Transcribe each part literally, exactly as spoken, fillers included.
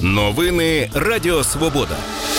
Новини Радіо Свобода.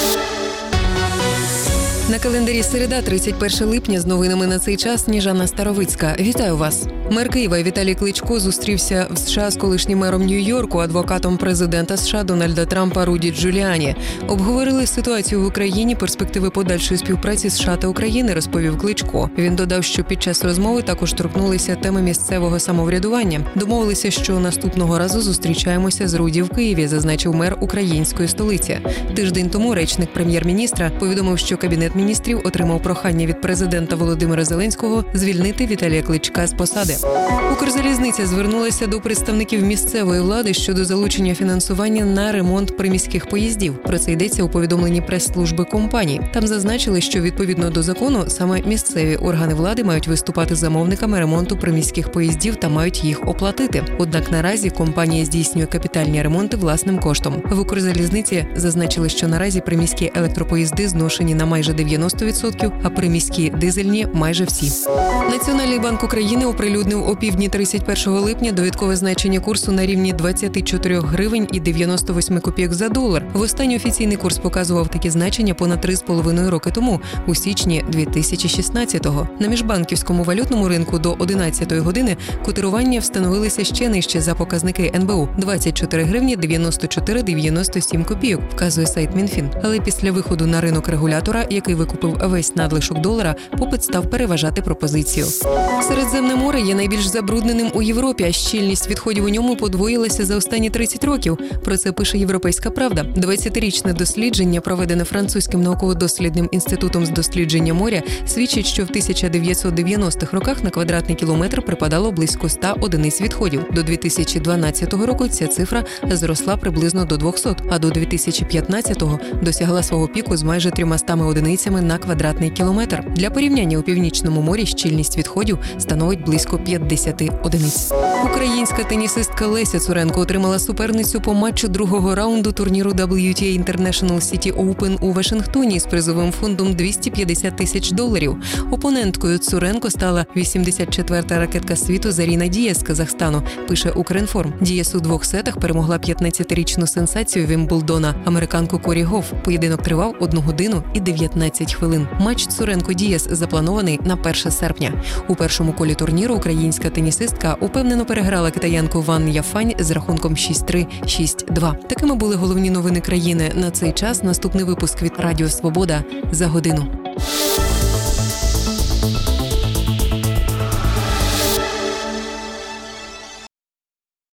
На календарі середа, тридцять перше липня, з новинами на цей час Сніжана Старовицька. Вітаю вас. Мер Києва Віталій Кличко зустрівся в США з колишнім мером Нью-Йорку, адвокатом президента США Дональда Трампа Руді Джуліані. Обговорили ситуацію в Україні, перспективи подальшої співпраці США та України, розповів Кличко. Він додав, що під час розмови також торкнулися теми місцевого самоврядування. Домовилися, що наступного разу зустрічаємося з Руді в Києві, зазначив мер української столиці. Тиждень тому речник прем'єр-міністра повідомив, що Кабінет міністрів отримав прохання від президента Володимира Зеленського звільнити Віталія Кличка з посади. Укрзалізниця звернулася до представників місцевої влади щодо залучення фінансування на ремонт приміських поїздів. Про це йдеться у повідомленні прес-служби компанії. Там зазначили, що відповідно до закону саме місцеві органи влади мають виступати замовниками ремонту приміських поїздів та мають їх оплатити. Однак наразі компанія здійснює капітальні ремонти власним коштом. В Укрзалізниці зазначили, що наразі приміські електропоїзди зношені на майже дев'яносто відсотків, а приміські дизельні – майже всі. Національний банк України оприлюднив о півдні тридцять першого липня довідкове значення курсу на рівні двадцять чотири гривень і дев'яносто вісім копійок за долар. Востаннє офіційний курс показував такі значення понад три з половиною роки тому, у січні дві тисячі шістнадцятого. На міжбанківському валютному ринку до одинадцятої години котирування встановилися ще нижче за показники ен бе у – двадцять чотири гривні дев'яносто чотири дев'яносто сім копійок, вказує сайт Мінфін. Але після виходу на ринок регулятора, який викупив весь надлишок долара, попит став переважати пропозицію. Середземне море є найбільш забрудненим у Європі, а щільність відходів у ньому подвоїлася за останні тридцять років. Про це пише «Європейська правда». двадцятирічне дослідження, проведене французьким науково-дослідним інститутом з дослідження моря, свідчить, що в тисяча дев'ятсот дев'яностих роках на квадратний кілометр припадало близько ста одиниць відходів. До дві тисячі дванадцятого року ця цифра зросла приблизно до двохсот, а до дві тисячі п'ятнадцятого досягла свого піку з майже трьомастами одиницями на квадратний кілометр. Для порівняння, у Північному морі щільність відходів становить близько п'ятдесят одиниць. Українська тенісистка Леся Цуренко отримала суперницю по матчу другого раунду турніру дабл ю ті ей International City Open у Вашингтоні з призовим фондом двісті п'ятдесят тисяч доларів. Опоненткою Цуренко стала вісімдесят четверта ракетка світу Заріна Дієс з Казахстану, пише Укрінформ. Дієс у двох сетах перемогла п'ятнадцятирічну сенсацію Вімблдона, американку Корі Гофф. Поєдинок тривав одну годину і дев'ятнадцять хвилин. Матч Цуренко-Дієс запланований на перше серпня. У першому колі турніру українська тенісистка упевнено переграла китаянку Ван Яфань з рахунком шість три - шість два. Такими були головні новини країни на цей час. Наступний випуск від Радіо Свобода за годину.